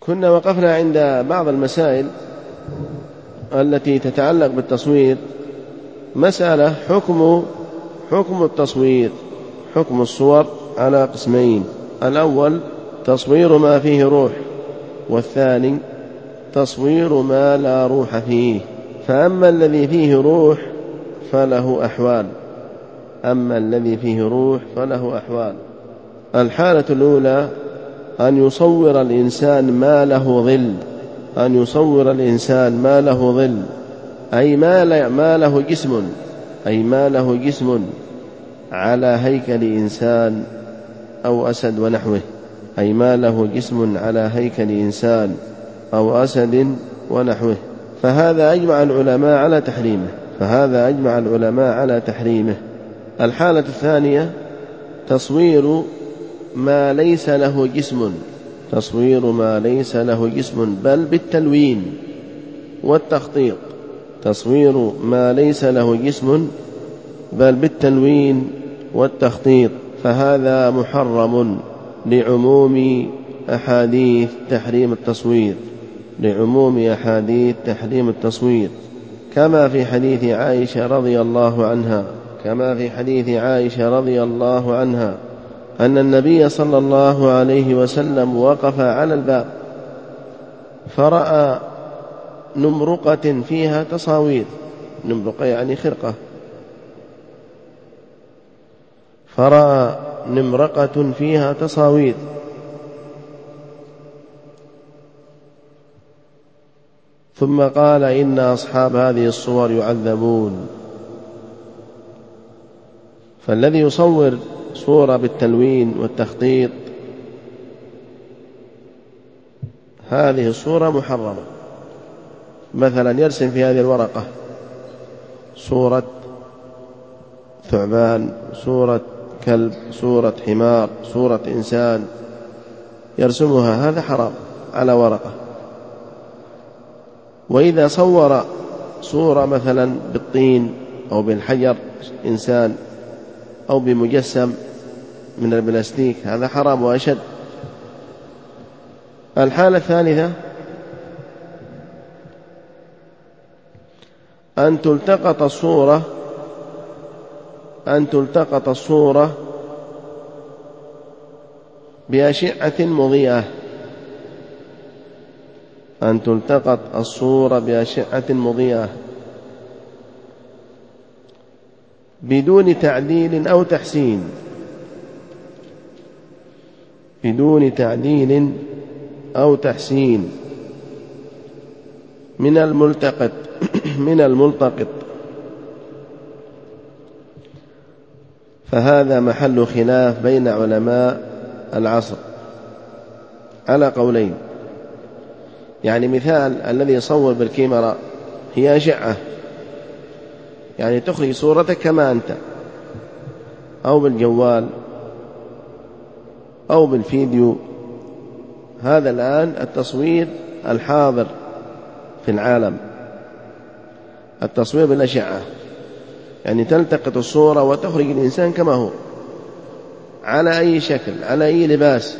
كنا وقفنا عند بعض المسائل التي تتعلق بالتصوير. مسألة حكم التصوير، حكم الصور على قسمين: الأول تصوير ما فيه روح، والثاني تصوير ما لا روح فيه. فأما الذي فيه روح فله أحوال، الحالة الأولى أن يصور الإنسان ما له ظل، أي ما له جسم على هيكل إنسان أو أسد ونحوه، فهذا أجمع العلماء على تحريمه. الحالة الثانية تصوير ما ليس له جسم بل بالتلوين والتخطيط، فهذا محرم لعموم أحاديث تحريم التصوير، كما في حديث عائشة رضي الله عنها أن النبي صلى الله عليه وسلم وقف على الباب فرأى نمرقة فيها تصاوير، نمرقة يعني خرقة، فرأى نمرقة فيها تصاوير، ثم قال: إن أصحاب هذه الصور يعذبون. فالذي يصور صورة بالتلوين والتخطيط هذه الصورة محرمة. مثلا يرسم في هذه الورقة صورة ثعبان، صورة كلب، صورة حمار، صورة إنسان، يرسمها، هذا حرام على ورقة. وإذا صور صورة مثلا بالطين أو بالحجر إنسان أو بمجسم من البلاستيك، هذا حرام وأشد. الحالة الثالثة أن تلتقط الصورة بأشعة مضيئة بدون تعديل أو تحسين من الملتقط، فهذا محل خلاف بين علماء العصر على قولين. يعني مثال الذي يصور بالكاميرا هي أشعة، يعني تخرج صورتك كما أنت، أو بالجوال أو بالفيديو. هذا الآن التصوير الحاضر في العالم، التصوير بالأشعة، يعني تلتقط الصورة وتخرج الإنسان كما هو على أي شكل، على أي لباس.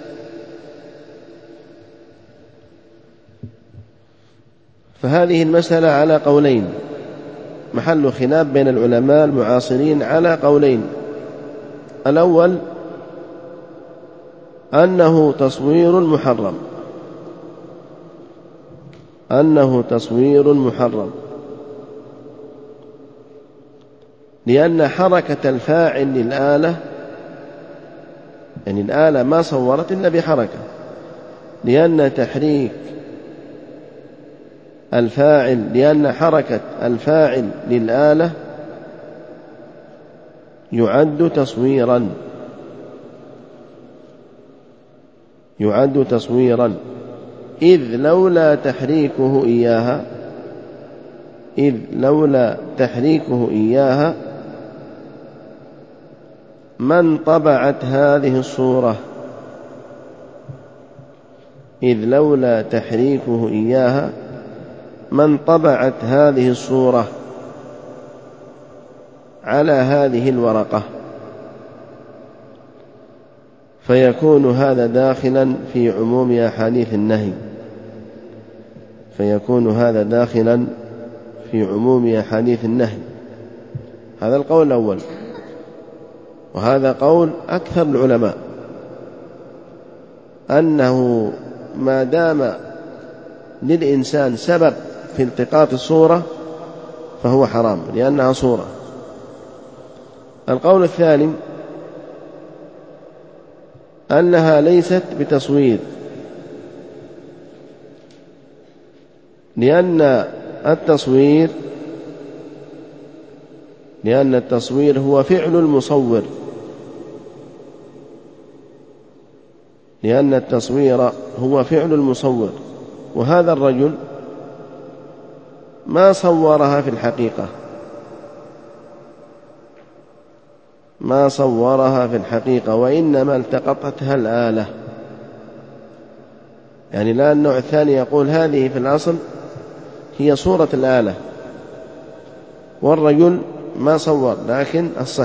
فهذه المسألة على قولين، محل خلاف بين العلماء المعاصرين على قولين: الأول أنه تصوير محرم، لأن حركة الفاعل للآلة، يعني الآلة ما صورت إلا بحركة، لأن حركة الفاعل للآلة يعد تصويرا، إذ لولا تحريكه إياها ما انطبعت هذه الصورة على هذه الورقة. فيكون هذا داخلا في عموم أحاديث النهي، فيكون هذا داخلا في عموم أحاديث النهي. هذا القول الأول، وهذا قول أكثر العلماء، أنه ما دام للإنسان سبب في التقاط الصورة فهو حرام لأنها صورة. القول الثاني أنها ليست بتصوير، لأن التصوير هو فعل المصور، لأن التصوير هو فعل المصور، وهذا الرجل ما صورها في الحقيقة، ما صورها في الحقيقة، وإنما التقطتها الآلة. يعني لا، النوع الثاني يقول هذه في الأصل هي صورة الآلة والرجل ما صور، لكن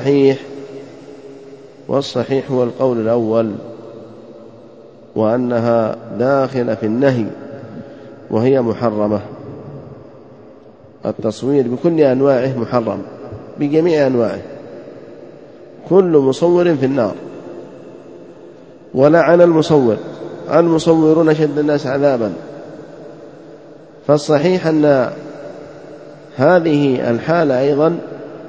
والصحيح هو القول الأول، وأنها داخلة في النهي وهي محرمة. التصوير بكل أنواعه محرم، بجميع أنواعه، كل مصور في النار. ولعن المصورون شد الناس عذابا. فالصحيح أن هذه الحالة أيضا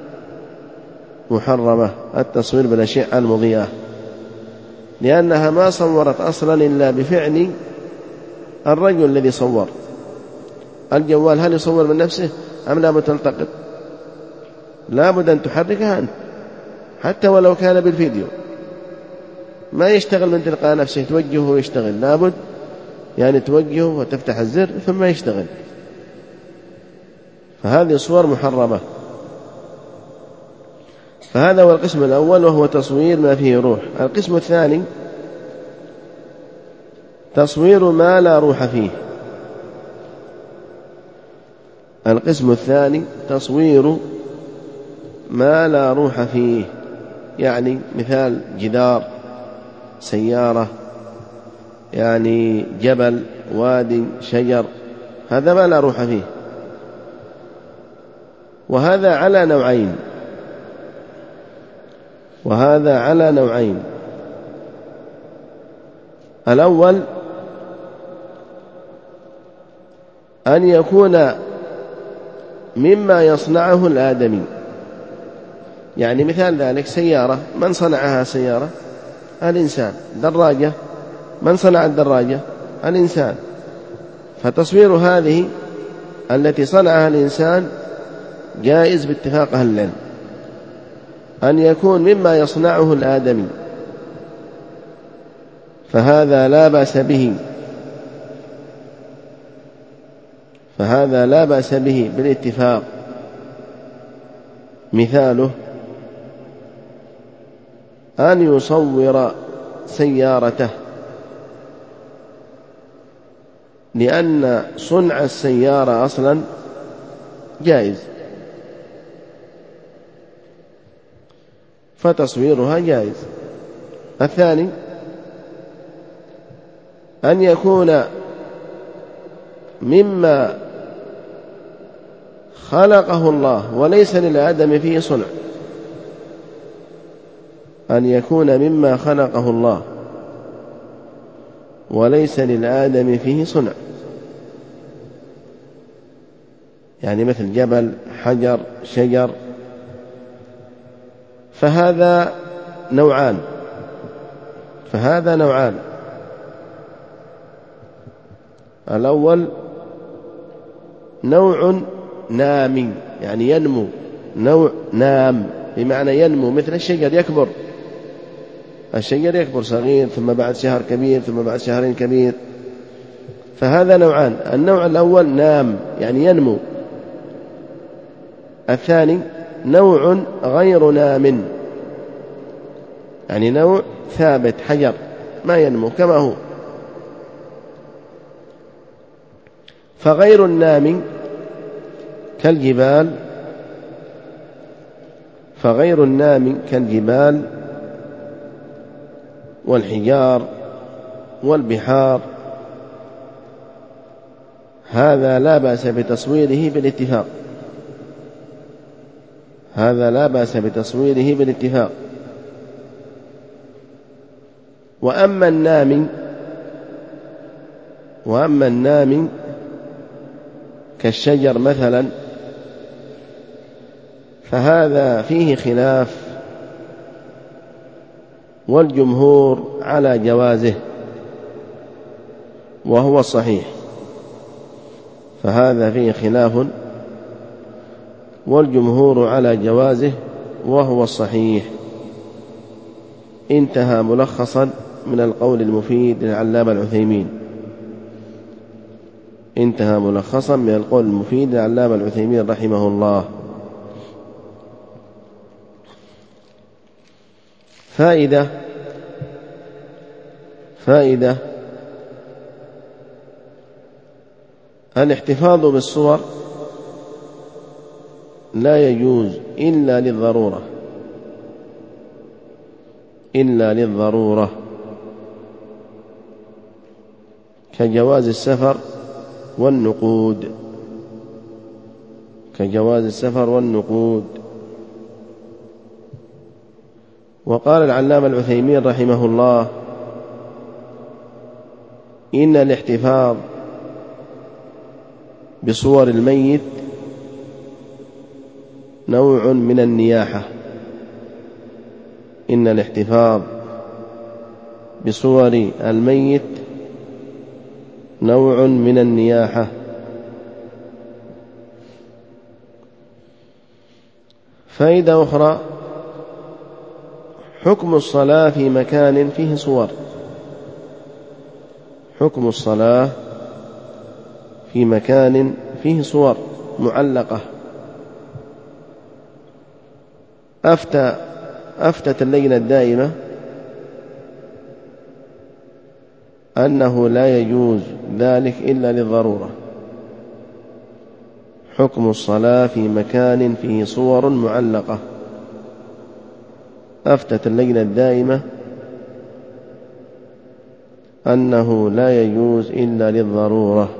محرمة، التصوير بالأشعة المضيئة، لأنها ما صورت أصلا إلا بفعل الرجل الذي صور. الجوال هل يصور من نفسه أم لا بد تلتقط؟ لا بد أن تحركها أنت، حتى ولو كان بالفيديو، ما يشتغل من تلقاء نفسه، توجهه ويشتغل، لا بد يعني توجهه وتفتح الزر ثم يشتغل. فهذه صور محرمة. فهذا هو القسم الأول، وهو تصوير ما فيه روح. القسم الثاني تصوير ما لا روح فيه. القسم الثاني تصوير ما لا روح فيه، يعني مثال جدار، سيارة، يعني جبل، وادي، شجر، هذا ما لا روح فيه. وهذا على نوعين. الأول أن يكون مما يصنعه الآدمي، يعني مثال ذلك سيارة، من صنعها سيارة؟ الإنسان. دراجة، من صنع الدراجة؟ الإنسان. فتصوير هذه التي صنعها الإنسان جائز باتفاق أهل العلم، أن يكون مما يصنعه الآدمي، فهذا لا بأس به بالاتفاق. مثاله أن يصور سيارته، لأن صنع السيارة أصلا جائز، فتصويرها جائز. الثاني أن يكون مما خلقه الله وليس للآدم فيه صنع، أن يكون مما خلقه الله وليس للآدم فيه صنع، يعني مثل جبل، حجر، شجر، فهذا نوعان. الأول نوع نام، يعني ينمو، نوع نام بمعنى ينمو، مثل الشجر يكبر، الشجر يكبر صغير ثم بعد شهر كبير ثم بعد شهرين كبير، فهذا نوعان. النوع الأول نام يعني ينمو. الثاني نوع غير نام، يعني نوع ثابت، حجر ما ينمو كما هو. فغير النام كالجبال والحجار والبحار، هذا لا بأس بتصويره بالاتفاق، هذا لا بأس بتصويره بالاتفاق. وأما النامي كالشجر مثلا فهذا فيه خلاف، والجمهور على جوازه وهو الصحيح. فهذا فيه خلاف والجمهور على جوازه وهو الصحيح. انتهى ملخصا من القول المفيد للعلامة العثيمين. انتهى ملخصا من القول المفيد للعلامة العثيمين رحمه الله. فائدة الاحتفاظ بالصور لا يجوز إلا للضرورة كجواز السفر والنقود. وقال العلامة العثيمين رحمه الله: إن الاحتفاظ بصور الميت نوع من النياحة. إن الاحتفاظ بصور الميت نوع من النياحة. فائدة أخرى: حكم الصلاة في مكان فيه صور. حكم الصلاة في مكان فيه صور معلقة. أفتت اللجنة الدائمة أنه لا يجوز ذلك إلا للضرورة. حكم الصلاة في مكان فيه صور معلقة. أفتت اللجنة الدائمة أنه لا يجوز إلا للضرورة.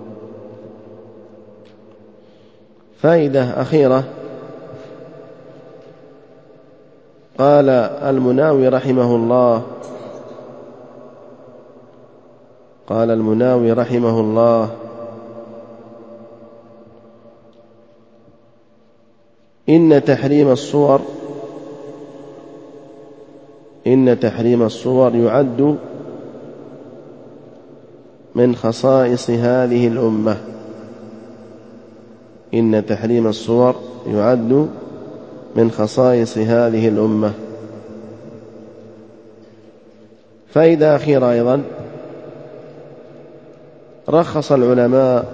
فائدة أخيرة: قال المناوي رحمه الله: إن تحريم الصور يعد من خصائص هذه الأمة. إن تحريم الصور يعد من خصائص هذه الأمة. فائدة أخيرة أيضا: رخص العلماء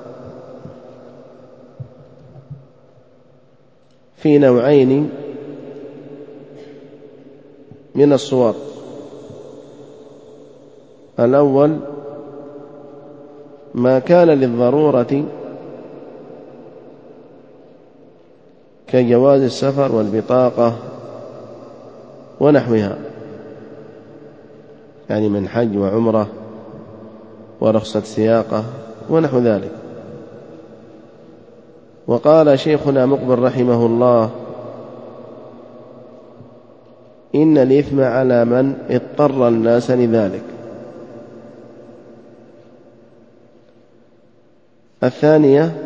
في نوعين من الصور. الأول ما كان للضرورة كجواز السفر والبطاقة ونحوها، يعني من حج وعمرة ورخصة سياقة ونحو ذلك. وقال شيخنا مقبل رحمه الله: إن الإثم على من اضطر الناس لذلك. الثانية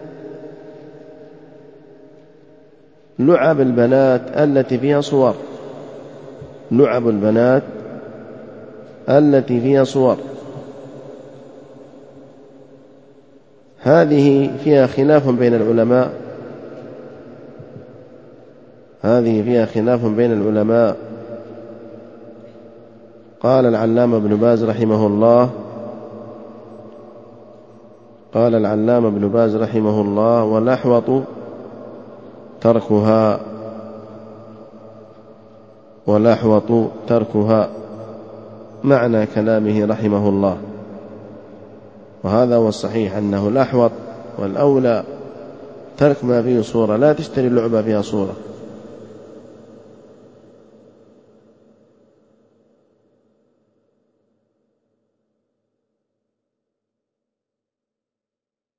لعب البنات التي فيها صور. لعب البنات التي فيها صور، هذه فيها خلاف بين العلماء. قال العلامة ابن باز رحمه الله: والأحوط تركها معنى كلامه رحمه الله. وهذا هو الصحيح، أنه الأحوط والأولى ترك ما فيه صورة. لا تشتري اللعبة فيها صورة.